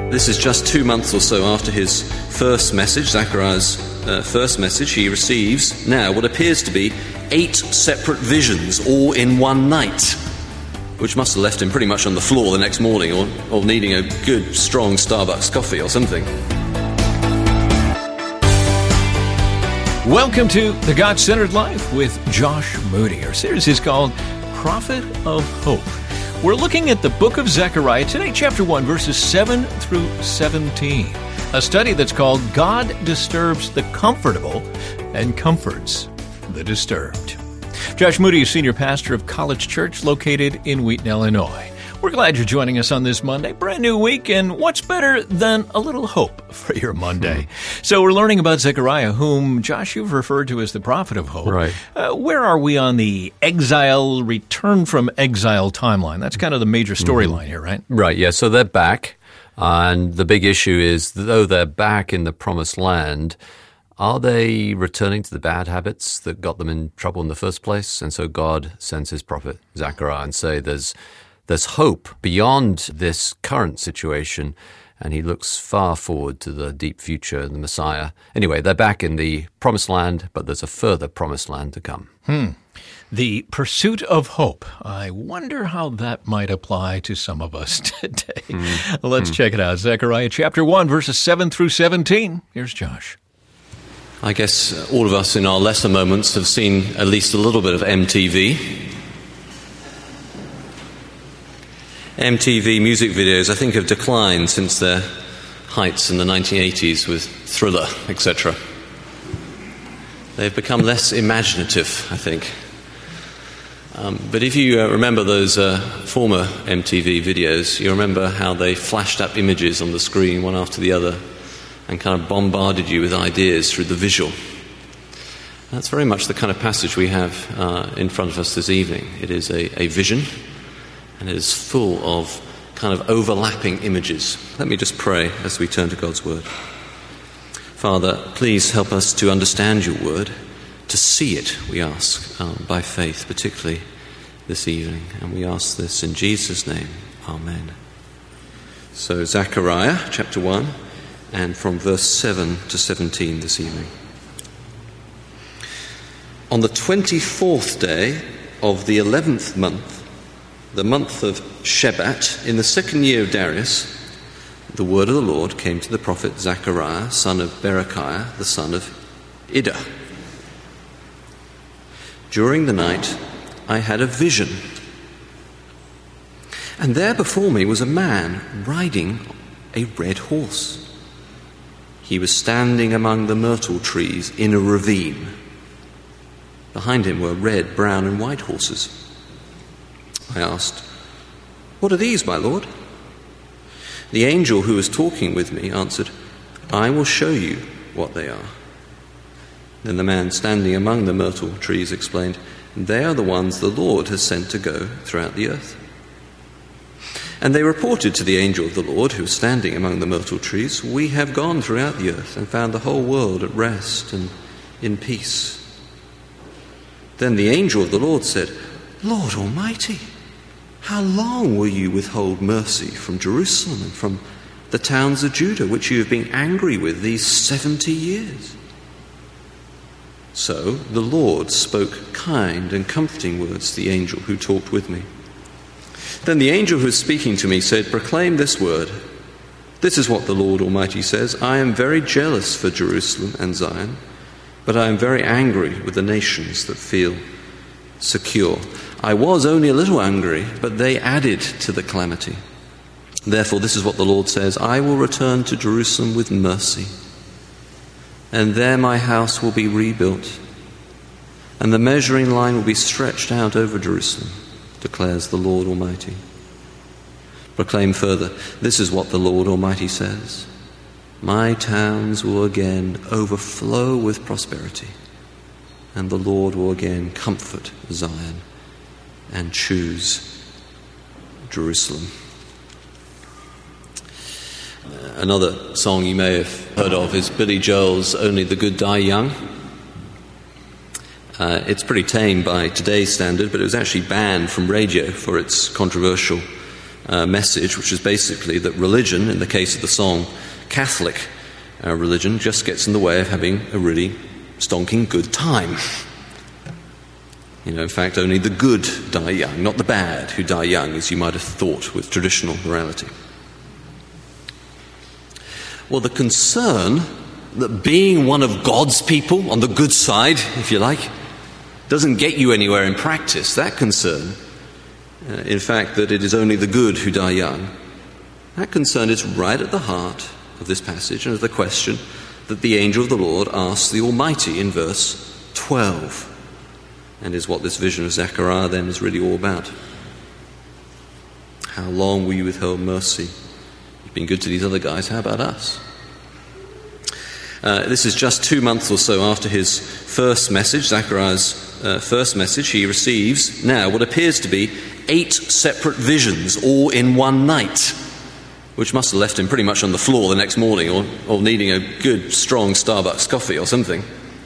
This is just 2 months or so after his first message, Zechariah's first message. He receives now what appears to be 8 separate visions, all in one night, which must have left him pretty much on the floor the next morning, or needing a good, strong Starbucks coffee or something. Welcome to The God-Centered Life with Josh Moody. Our series is called Prophet of Hope. We're looking at the book of Zechariah today, chapter 1, verses 7 through 17. A study that's called God Disturbs the Comfortable and Comforts the Disturbed. Josh Moody is senior pastor of College Church located in Wheaton, Illinois. We're glad you're joining us on this Monday, brand new week, and what's better than a little hope for your Monday? So we're learning about Zechariah, whom, Josh, you've referred to as the prophet of hope. Right. Where are we on the return from exile timeline? That's kind of the major storyline here, right? Right, yeah, so they're back, and the big issue is, though they're back in the promised land, are they returning to the bad habits that got them in trouble in the first place? And so God sends his prophet Zechariah and say there's hope beyond this current situation, and he looks far forward to the deep future, the Messiah. Anyway, they're back in the promised land, but there's a further promised land to come. The pursuit of hope. I wonder how that might apply to some of us today. Let's check it out. Zechariah chapter 1, verses 7 through 17. Here's Josh. I guess all of us in our lesser moments have seen at least a little bit of MTV. MTV music videos, I think, have declined since their heights in the 1980s with Thriller, etc. They've become less imaginative, I think. But if you remember those former MTV videos, you remember how they flashed up images on the screen one after the other and kind of bombarded you with ideas through the visual. That's very much the kind of passage we have in front of us this evening. It is a vision, and it is full of kind of overlapping images. Let me just pray as we turn to God's Word. Father, please help us to understand your Word, to see it, we ask, by faith, particularly this evening. And we ask this in Jesus' name. Amen. So Zechariah chapter 1, and from verse 7 to 17 this evening. On the 24th day of the 11th month, the month of Shebat, in the 2nd year of Darius, the word of the Lord came to the prophet Zechariah, son of Berechiah, the son of Iddo. During the night, I had a vision, and there before me was a man riding a red horse. He was standing among the myrtle trees in a ravine. Behind him were red, brown, and white horses. I asked, "What are these, my Lord?" The angel who was talking with me answered, "I will show you what they are." Then the man standing among the myrtle trees explained, "They are the ones the Lord has sent to go throughout the earth." And they reported to the angel of the Lord who was standing among the myrtle trees, "We have gone throughout the earth and found the whole world at rest and in peace." Then the angel of the Lord said, "Lord Almighty, how long will you withhold mercy from Jerusalem and from the towns of Judah, which you have been angry with these 70 years? So the Lord spoke kind and comforting words to the angel who talked with me. Then the angel who was speaking to me said, "Proclaim this word. This is what the Lord Almighty says. I am very jealous for Jerusalem and Zion, but I am very angry with the nations that feel secure. I was only a little angry, but they added to the calamity. Therefore, this is what the Lord says, I will return to Jerusalem with mercy, and there my house will be rebuilt, and the measuring line will be stretched out over Jerusalem, declares the Lord Almighty. Proclaim further, this is what the Lord Almighty says, my towns will again overflow with prosperity, and the Lord will again comfort Zion and choose Jerusalem." Another song you may have heard of is Billy Joel's "Only the Good Die Young." It's pretty tame by today's standard, but it was actually banned from radio for its controversial message, which is basically that religion, in the case of the song Catholic religion, just gets in the way of having a really stonking good time. In fact, only the good die young, not the bad who die young, as you might have thought with traditional morality. Well, the concern that being one of God's people, on the good side, if you like, doesn't get you anywhere in practice, that concern, in fact, that it is only the good who die young, that concern is right at the heart of this passage and of the question that the angel of the Lord asks the Almighty in verse 12, and is what this vision of Zechariah then is really all about. How long will you withhold mercy? You've been good to these other guys, how about us? This is just 2 months or so after his first message, Zechariah's first message. He receives now what appears to be 8 separate visions, all in one night, which must have left him pretty much on the floor the next morning, or needing a good, strong Starbucks coffee or something.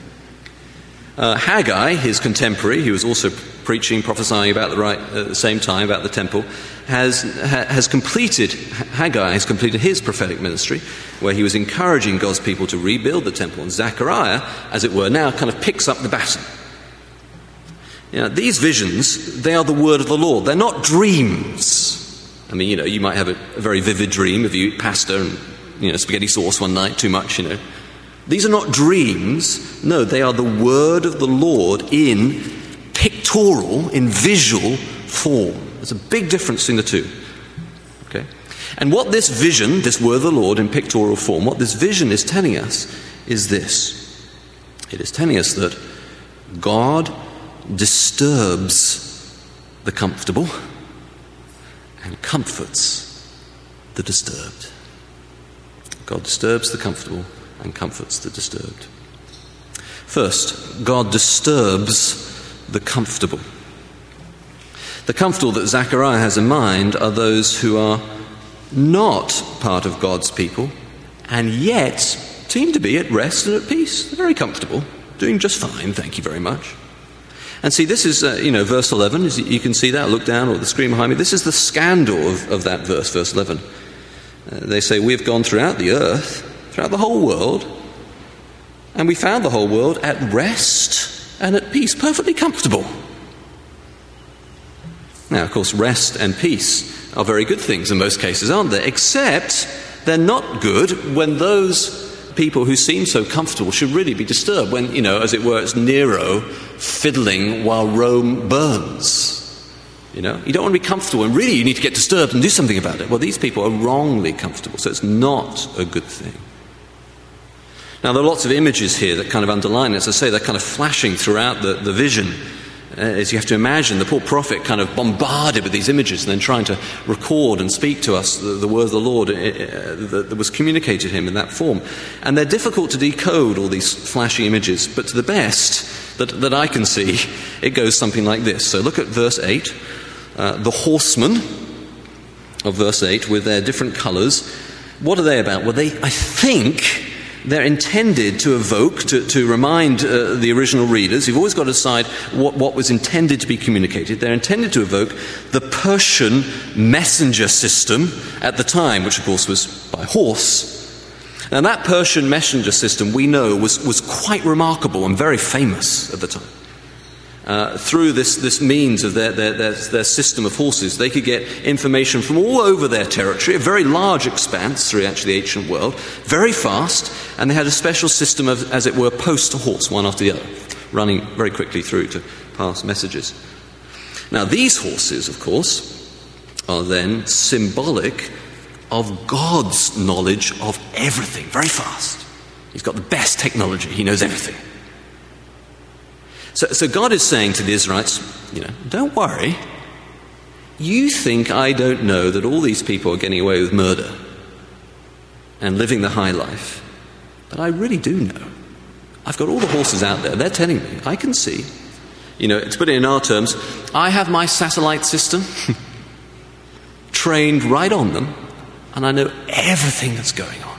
Haggai, his contemporary, who was also preaching, prophesying about at the same time about the temple, has completed his prophetic ministry, where he was encouraging God's people to rebuild the temple. And Zechariah, as it were, now kind of picks up the baton. These visions, they are the word of the Lord. They're not dreams. I mean, you might have a very vivid dream if you eat pasta and, spaghetti sauce one night, too much, These are not dreams. No, they are the word of the Lord in pictorial, in visual form. There's a big difference between the two. Okay? And what this vision, this word of the Lord in pictorial form, what this vision is telling us is this. It is telling us that God disturbs the comfortable and comforts the disturbed. God disturbs the comfortable and comforts the disturbed. First, God disturbs the comfortable. The comfortable that Zechariah has in mind are those who are not part of God's people and yet seem to be at rest and at peace. They're very comfortable, doing just fine, thank you very much. And see, this is, verse 11, you can see that, look down, or the screen behind me. This is the scandal of that verse 11. They say, we have gone throughout the earth, throughout the whole world, and we found the whole world at rest and at peace, perfectly comfortable. Now, of course, rest and peace are very good things in most cases, aren't they? Except they're not good when those people who seem so comfortable should really be disturbed when, as it were, it's Nero fiddling while Rome burns. You don't want to be comfortable, and really you need to get disturbed and do something about it. Well, these people are wrongly comfortable, so it's not a good thing. Now, there are lots of images here that kind of underline it. As I say, they're kind of flashing throughout the vision. As you have to imagine, the poor prophet kind of bombarded with these images and then trying to record and speak to us the word of the Lord that was communicated to him in that form. And they're difficult to decode, all these flashy images, but to the best that I can see, it goes something like this. So look at verse 8. The horsemen of verse 8 with their different colours. What are they about? Well, I think they're intended to evoke, to remind the original readers, you've always got to decide what was intended to be communicated. They're intended to evoke the Persian messenger system at the time, which of course was by horse. Now that Persian messenger system, we know, was quite remarkable and very famous at the time. Through this means of their system of horses, they could get information from all over their territory, a very large expanse through actually the ancient world, very fast, and they had a special system of, as it were, post to horse, one after the other, running very quickly through to pass messages. Now these horses, of course, are then symbolic of God's knowledge of everything, very fast. He's got the best technology, he knows everything. So God is saying to the Israelites, don't worry. You think I don't know that all these people are getting away with murder and living the high life. But I really do know. I've got all the horses out there. They're telling me. I can see. To put it in our terms, I have my satellite system trained right on them, and I know everything that's going on.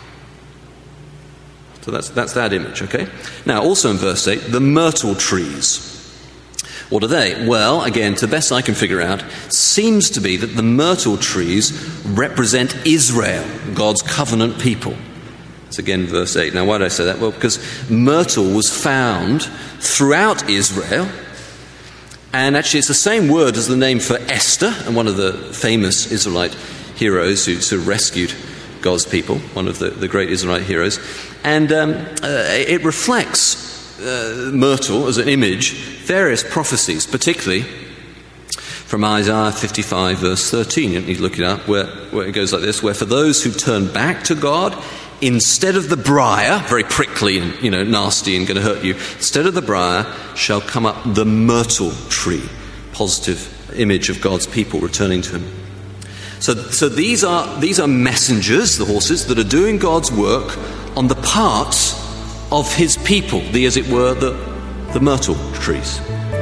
So that's that image, okay? Now, also in verse 8, the myrtle trees. What are they? Well, again, to the best I can figure out, seems to be that the myrtle trees represent Israel, God's covenant people. It's again verse 8. Now, why did I say that? Well, because myrtle was found throughout Israel. And actually, it's the same word as the name for Esther, and one of the famous Israelite heroes who sort of rescued God's people, one of the great Israelite heroes. And it reflects myrtle as an image, various prophecies, particularly from Isaiah 55, verse 13. You need to look it up, where it goes like this, where for those who turn back to God, instead of the briar, very prickly and nasty and going to hurt you, instead of the briar shall come up the myrtle tree, positive image of God's people returning to him. So these are messengers, the horses, that are doing God's work on the part of his people, as it were, the myrtle trees.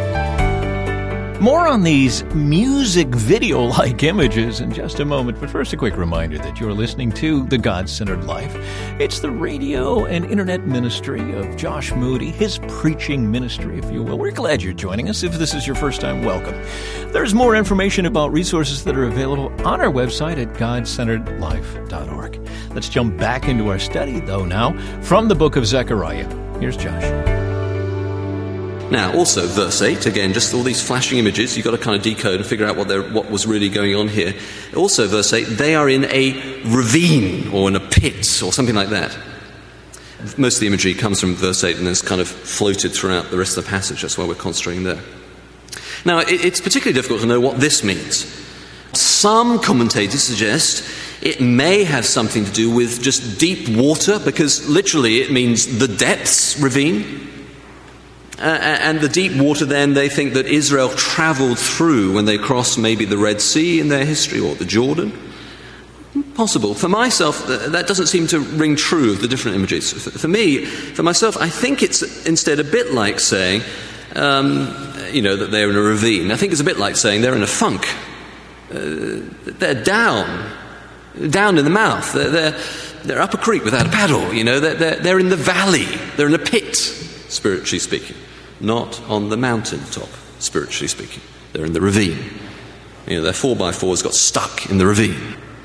More on these music video-like images in just a moment, but first a quick reminder that you're listening to The God-Centered Life. It's the radio and internet ministry of Josh Moody, his preaching ministry, if you will. We're glad you're joining us. If this is your first time, welcome. There's more information about resources that are available on our website at godcenteredlife.org. Let's jump back into our study, though, now, from the book of Zechariah. Here's Josh. Now, also, verse 8, again, just all these flashing images, you've got to kind of decode and figure out what was really going on here. Also, verse 8, they are in a ravine or in a pit or something like that. Most of the imagery comes from verse 8 and is kind of floated throughout the rest of the passage. That's why we're concentrating there. Now, it's particularly difficult to know what this means. Some commentators suggest it may have something to do with just deep water, because literally it means the depths ravine. And the deep water, then, they think that Israel traveled through when they crossed maybe the Red Sea in their history, or the Jordan. Possible. For myself, that doesn't seem to ring true of the different images. For myself, I think it's instead a bit like saying, that they're in a ravine. I think it's a bit like saying they're in a funk. They're down in the mouth. They're up a creek without a paddle. They're in the valley. They're in a pit, spiritually speaking. Not on the mountaintop, spiritually speaking. They're in the ravine. Their 4x4s got stuck in the ravine.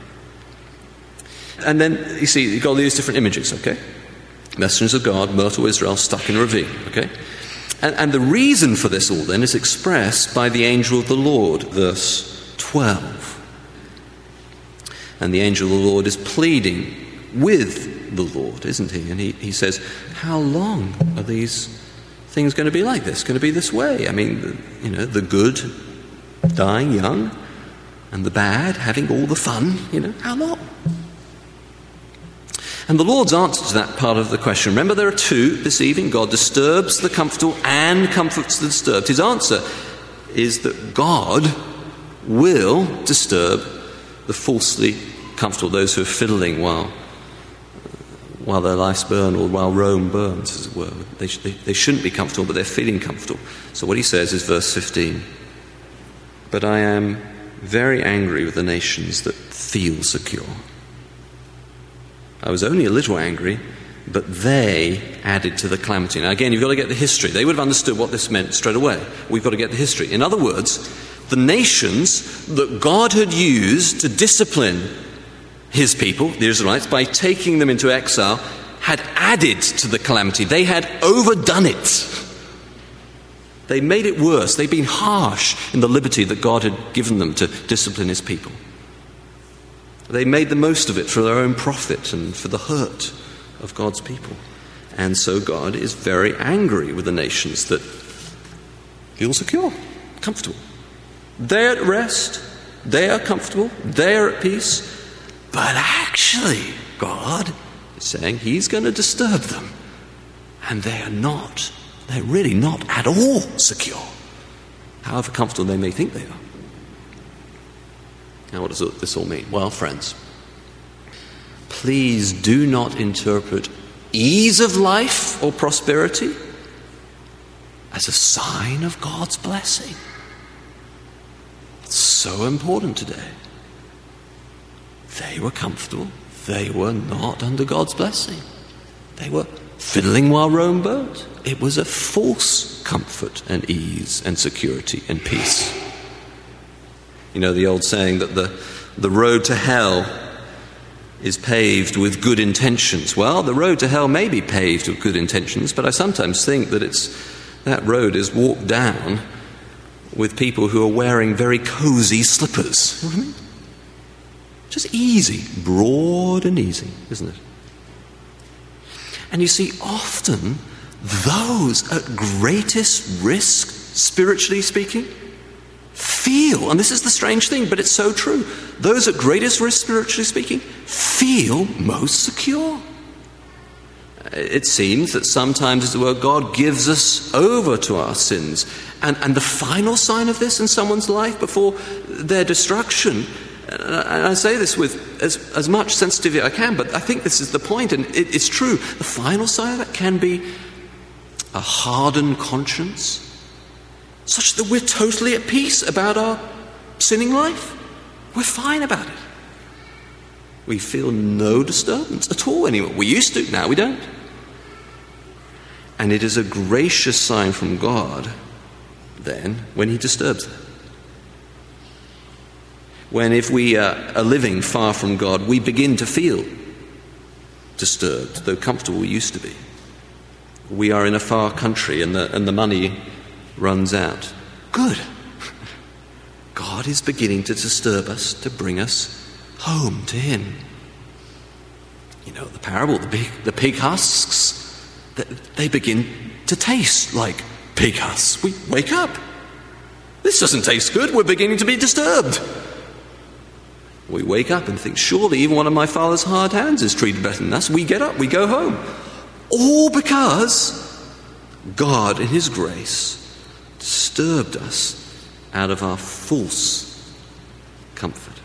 And then, you see, you've got all these different images, okay? Messengers of God, myrtle Israel, stuck in a ravine, okay? And the reason for this all, then, is expressed by the angel of the Lord, verse 12. And the angel of the Lord is pleading with the Lord, isn't he? And he says, how long are these things going to be like this? Going to be this way? I mean, the good dying young and the bad having all the fun, how long? And the Lord's answer to that part of the question, remember there are two this evening. God disturbs the comfortable and comforts the disturbed. His answer is that God will disturb the falsely comfortable, those who are fiddling while their lives burn, or while Rome burns, as it were. They shouldn't be comfortable, but they're feeling comfortable. So what he says is verse 15. But I am very angry with the nations that feel secure. I was only a little angry, but they added to the calamity. Now again, you've got to get the history. They would have understood what this meant straight away. We've got to get the history. In other words, the nations that God had used to discipline his people, the Israelites, by taking them into exile, had added to the calamity. They had overdone it. They made it worse. They'd been harsh in the liberty that God had given them to discipline his people. They made the most of it for their own profit and for the hurt of God's people. And so God is very angry with the nations that feel secure, comfortable. They're at rest, they are comfortable, they're at peace, but actually God is saying he's going to disturb them. And they're really not at all secure, however comfortable they may think they are. Now, what does this all mean? Well, friends, please do not interpret ease of life or prosperity as a sign of God's blessing. It's so important today. They were comfortable. They were not under God's blessing. They were fiddling while Rome burnt. It was a false comfort and ease and security and peace. You know the old saying that the road to hell is paved with good intentions. Well, the road to hell may be paved with good intentions, but I sometimes think that that road is walked down with people who are wearing very cozy slippers. You know what I mean? Just easy, broad and easy, isn't it? And you see, often those at greatest risk, spiritually speaking, feel, and this is the strange thing, but it's so true, those at greatest risk, spiritually speaking, feel most secure. It seems that sometimes, as it were, God gives us over to our sins. And the final sign of this in someone's life before their destruction, and I say this with as much sensitivity as I can, but I think this is the point, and it's true. The final sign of it can be a hardened conscience, such that we're totally at peace about our sinning life. We're fine about it. We feel no disturbance at all anymore. We used to, now we don't. And it is a gracious sign from God, then, when He disturbs it. When, if we are living far from God, we begin to feel disturbed, though comfortable we used to be. We are in a far country and the money runs out. Good. God is beginning to disturb us, to bring us home to Him. You know, the parable, the pig husks, they begin to taste like pig husks. We wake up. This doesn't taste good. We're beginning to be disturbed. We wake up and think, surely even one of my father's hard hands is treated better than us. We get up, we go home. All because God, in His grace, disturbed us out of our false comfort.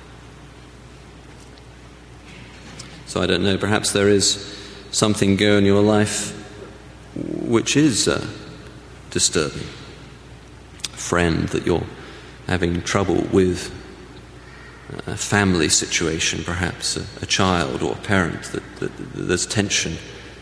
So I don't know, perhaps there is something going in your life which is disturbing. A friend that you're having trouble with, a family situation, perhaps a child or a parent that there's tension.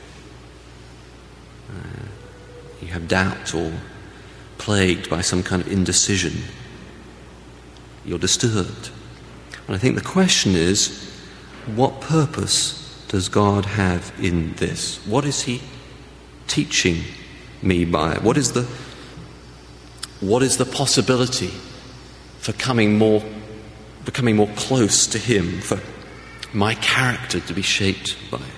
You have doubt or plagued by some kind of indecision. You're disturbed. And I think the question is, what purpose does God have in this? What is He teaching me by it? What is the possibility for becoming more close to Him, for my character to be shaped by it?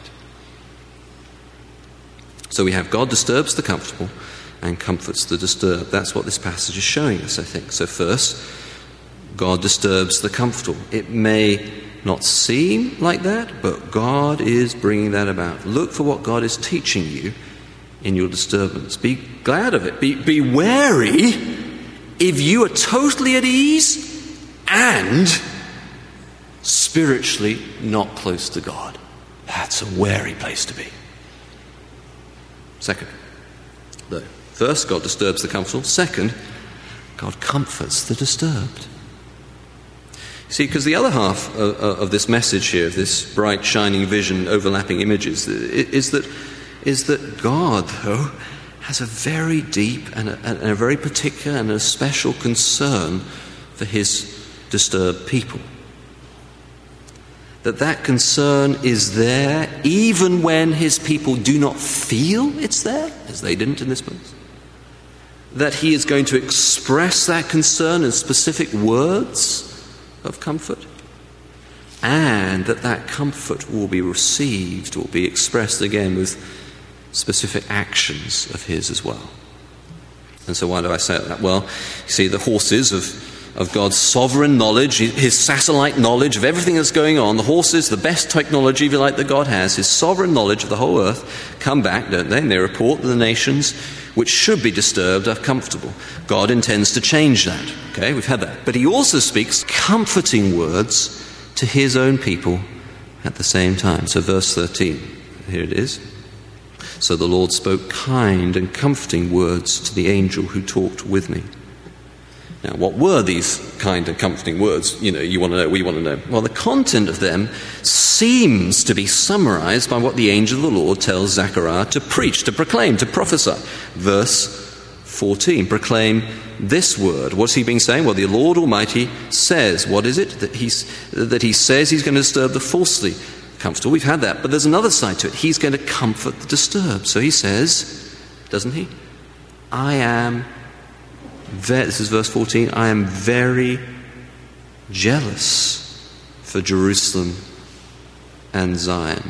So we have God disturbs the comfortable and comforts the disturbed. That's what this passage is showing us, I think. So first, God disturbs the comfortable. It may not seem like that, but God is bringing that about. Look for what God is teaching you in your disturbance. Be glad of it. Be wary if you are totally at ease and spiritually not close to God. That's a wary place to be. Second, though, first, God disturbs the comfortable. Second, God comforts the disturbed. See, because the other half of this message here, of this bright, shining vision, overlapping images, is that God, though, has a very deep and a very particular and a special concern for His disturbed people. That concern is there even when His people do not feel it's there, as they didn't in this place. That He is going to express that concern in specific words of comfort, and that comfort will be received, will be expressed again with specific actions of His as well. And so why do I say that? Well, you see, the horses of God's sovereign knowledge, His satellite knowledge of everything that's going on, the horses, the best technology, if you like, that God has, His sovereign knowledge of the whole earth, come back, don't they? And they report that the nations which should be disturbed are comfortable. God intends to change that. Okay, we've had that. But He also speaks comforting words to His own people at the same time. So verse 13, here it is. So the Lord spoke kind and comforting words to the angel who talked with me. Now, what were these kind and comforting words? You want to know, we want to know. Well, the content of them seems to be summarized by what the angel of the Lord tells Zechariah to preach, to proclaim, to prophesy. Verse 14, proclaim this word. What's he been saying? Well, the Lord Almighty says, what is it? That he says he's going to disturb the falsely comfortable. We've had that, but there's another side to it. He's going to comfort the disturbed. So he says, doesn't he? This is verse 14, I am very jealous for Jerusalem and Zion.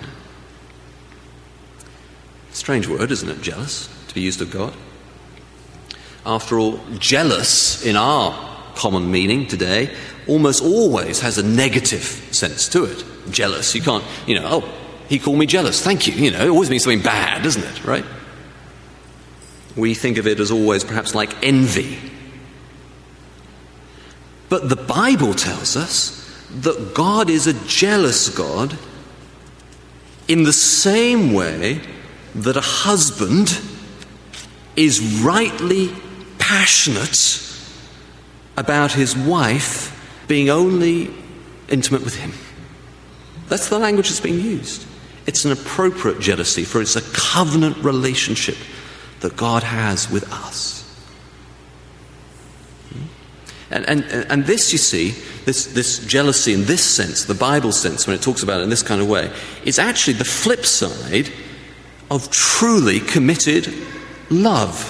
Strange word, isn't it? Jealous, to be used of God. After all, jealous in our common meaning today almost always has a negative sense to it. Jealous, you can't, he called me jealous, thank you. It always means something bad, doesn't it, right? We think of it as always perhaps like envy. But the Bible tells us that God is a jealous God in the same way that a husband is rightly passionate about his wife being only intimate with him. That's the language that's being used. It's an appropriate jealousy, for it's a covenant relationship that God has with us. And this, you see, this jealousy in this sense, the Bible sense, when it talks about it in this kind of way, is actually the flip side of truly committed love.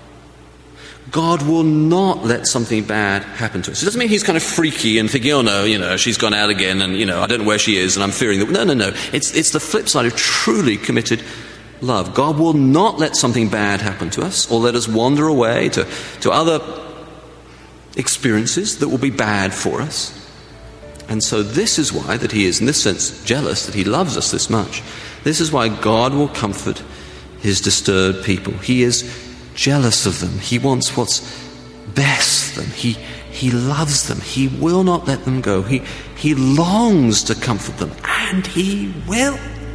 God will not let something bad happen to us. It doesn't mean he's kind of freaky and thinking, oh no, she's gone out again and, I don't know where she is and I'm fearing that. No. It's the flip side of truly committed love. God will not let something bad happen to us or let us wander away to other experiences that will be bad for us. And so this is why that he is, in this sense, jealous that he loves us this much. This is why God will comfort his disturbed people. He is jealous of them. He wants what's best for them. He loves them. He will not let them go. He longs to comfort them, and he will.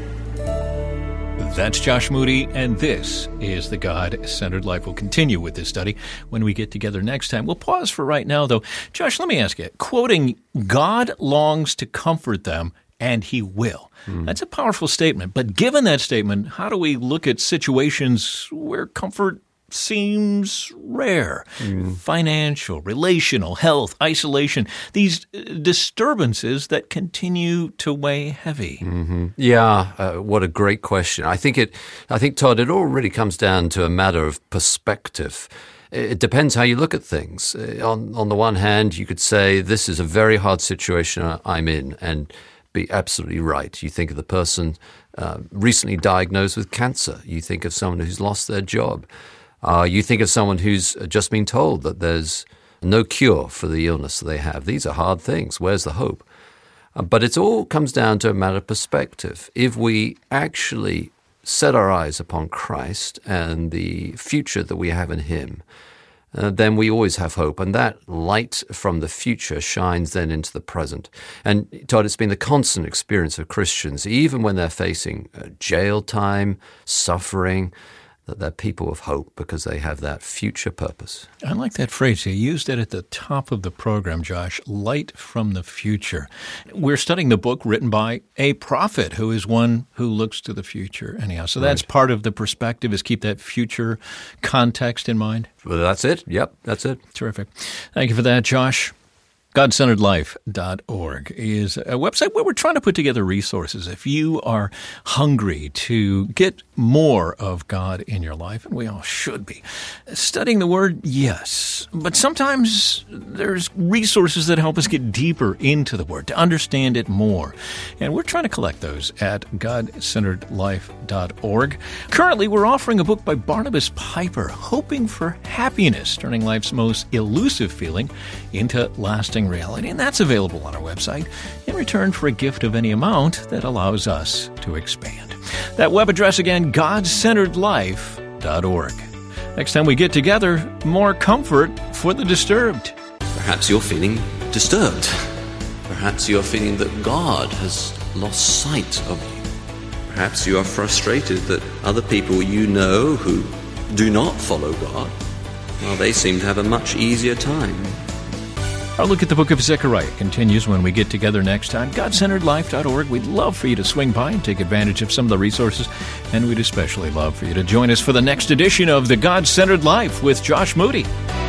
That's Josh Moody, and this is The God-Centered Life. We'll continue with this study when we get together next time. We'll pause for right now, though. Josh, let me ask you, quoting, God longs to comfort them, and he will. That's a powerful statement. But given that statement, how do we look at situations where comfort seems rare? Financial, relational, health, isolation, these disturbances that continue to weigh heavy. Yeah, what a great question. I think, Todd, it all really comes down to a matter of perspective. It depends how you look at things. On the one hand, you could say, this is a very hard situation I'm in, and be absolutely right. You think of the person recently diagnosed with cancer. You think of someone who's lost their job. You think of someone who's just been told that there's no cure for the illness that they have. These are hard things. Where's the hope? But it all comes down to a matter of perspective. If we actually set our eyes upon Christ and the future that we have in him, then we always have hope. And that light from the future shines then into the present. And Todd, it's been the constant experience of Christians, even when they're facing jail time, suffering, that they're people of hope because they have that future purpose. I like that phrase. You used it at the top of the program, Josh, light from the future. We're studying the book written by a prophet who is one who looks to the future anyhow. So that's part of the perspective, is keep that future context in mind. Well, that's it. Yep, that's it. Terrific. Thank you for that, Josh. GodCenteredLife.org is a website where we're trying to put together resources. If you are hungry to get more of God in your life, and we all should be, studying the Word, yes. But sometimes there's resources that help us get deeper into the Word, to understand it more. And we're trying to collect those at GodCenteredLife.org. Currently, we're offering a book by Barnabas Piper, Hoping for Happiness, turning life's most elusive feeling into lasting reality, and that's available on our website in return for a gift of any amount that allows us to expand. That web address again, GodCenteredLife.org. Next time we get together, more comfort for the disturbed. Perhaps you're feeling disturbed. Perhaps you're feeling that God has lost sight of you. Perhaps you are frustrated that other people you know who do not follow God, well, they seem to have a much easier time. Our look at the book of Zechariah continues when we get together next time. GodCenteredLife.org. We'd love for you to swing by and take advantage of some of the resources, and we'd especially love for you to join us for the next edition of The God-Centered Life with Josh Moody.